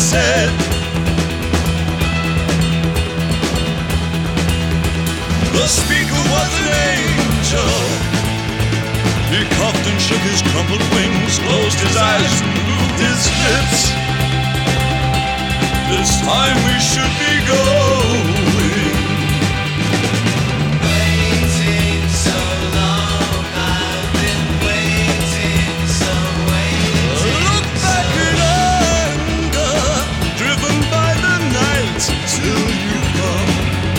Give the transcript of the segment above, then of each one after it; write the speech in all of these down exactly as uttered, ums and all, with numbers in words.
said. The speaker was an angel. He coughed and shook his crumpled wings, closed his eyes and moved his lips. This time we should be going. Waiting so long, I've been waiting so waiting. Look back in anger, driven by the night, till you come.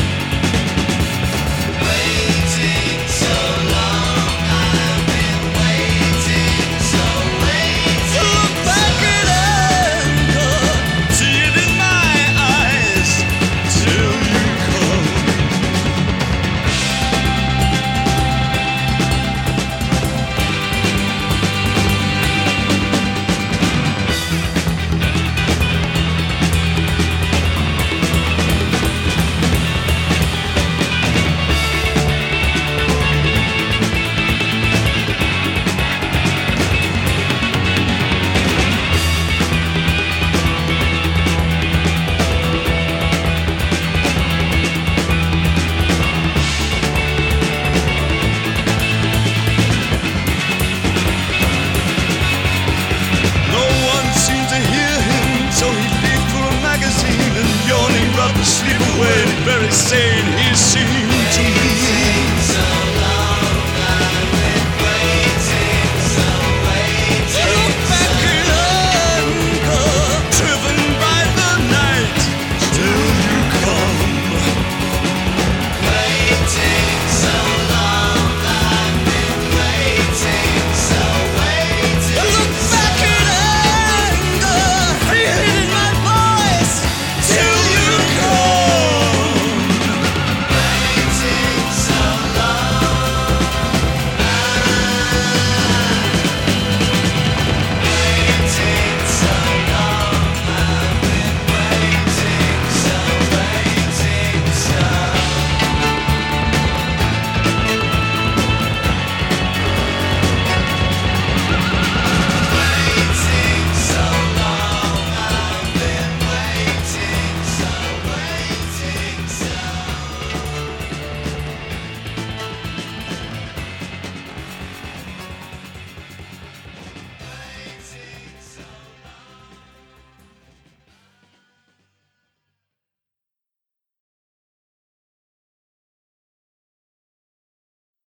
Waiting so long, I've been waiting so waiting. Look back in anger, see it in my eyes, till you come. No one seemed to hear him, so he leaped for a magazine and yawning rubbed the sleep away. Very sane he seemed.